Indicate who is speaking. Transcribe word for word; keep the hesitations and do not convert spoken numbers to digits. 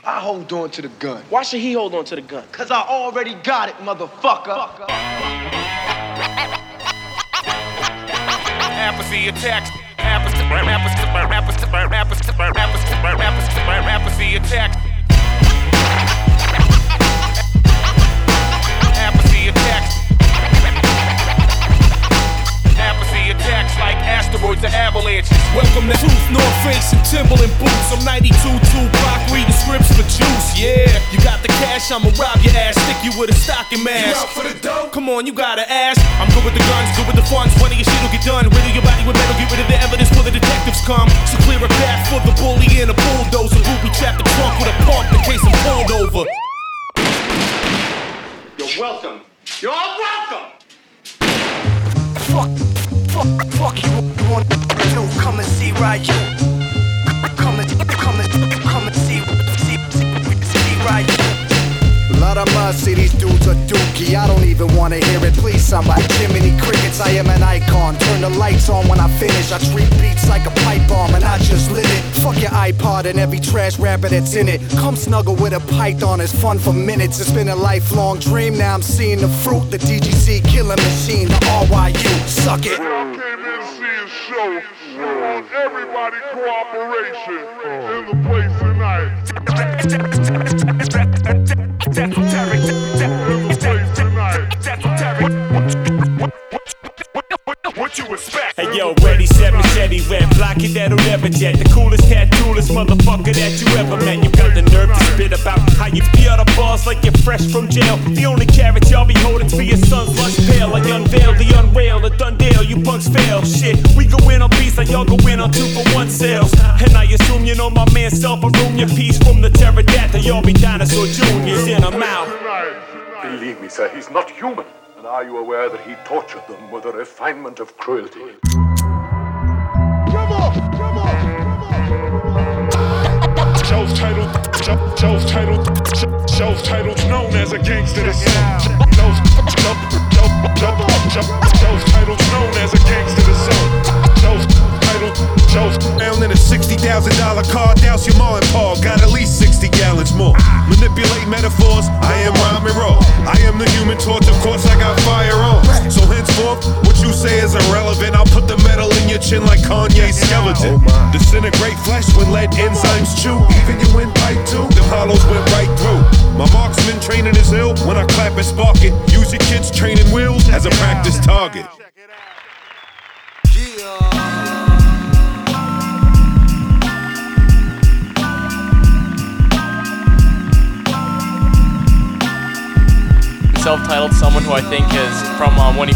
Speaker 1: I hold on to the gun.
Speaker 2: Why should he hold on to the gun?
Speaker 1: Cause I already got it, motherfucker.
Speaker 3: Apathy attacks. Apathy attacks. Apathy attacks. Apathy attacks like asteroids or avalanches.
Speaker 4: Welcome to Truth, North Face and Timberland boots. I'm ninety-two, Tupac, reading scripts for juice. Yeah, you got the cash, I'ma rob your ass, stick you with a stocking mask.
Speaker 5: You out for the dough?
Speaker 4: Come on, you gotta ask. I'm good with the guns, good with the funds. One of your shit'll get done. Riddle your body with metal, get rid of the evidence before the detectives come. So clear a path for the bully and a bulldozer. Booby trap the trunk with a pump in case I'm pulled over.
Speaker 3: You're welcome. You're all welcome.
Speaker 6: Fuck, fuck, fuck you want to do? Come and see right you. Come and, come and, come and see, see, see, see right you.
Speaker 7: Lot of must see these dudes are dookie. I don't even wanna hear it. Please, somebody. Jiminy Crickets, I am an icon. Turn the lights on when I finish. I treat beats like a pipe bomb and I just lit it. Fuck your iPod and every trash rapper that's in it. Come snuggle with a python, it's fun for minutes. It's been a lifelong dream, now I'm seeing the fruit. The D G C killing machine, the R Y U, suck it.
Speaker 5: When I came in to see a show, we want everybody cooperation in the place tonight. In the place tonight. What you expect?
Speaker 4: Hey yo, ready, set, machete, red block it, that'll never jet. The coolest tattooist motherfucker that you ever met. You got the nerve to spit about how you feel the balls like you're fresh from jail. The only carrot y'all be holding to your son's lunch pail. I unveil the unreal, the Dundale, you punks fail. Shit, we go in on beats like y'all go in on two for one sales. And I assume you know my man self a room your piece from the pterodactyl. Y'all be dinosaur juniors in a mouth.
Speaker 8: Believe me, sir, he's not human. And are you aware that he tortured them with a refinement of cruelty?
Speaker 5: Come on, come on, Show's title, show's title, show's title's known as a gangster to song. Show's title's known as a gangster to song. Show's title, show's
Speaker 9: down in a sixty thousand dollar car, douse your ma and pa, got at least sixty gallons more. Manipulate metaphors, I am rhyming raw. I am the human torch, of course I got firearms. So henceforth, what you say is irrelevant. I'll put the metal in your chin like Kanye's skeleton. Disintegrate flesh when lead enzymes chew. Even you in pipe too, the hollows went right through. My marksman training is ill, when I clap and spark it. Use your kids training wheels as a practice target.
Speaker 2: Self-titled, someone who I think is from um, when he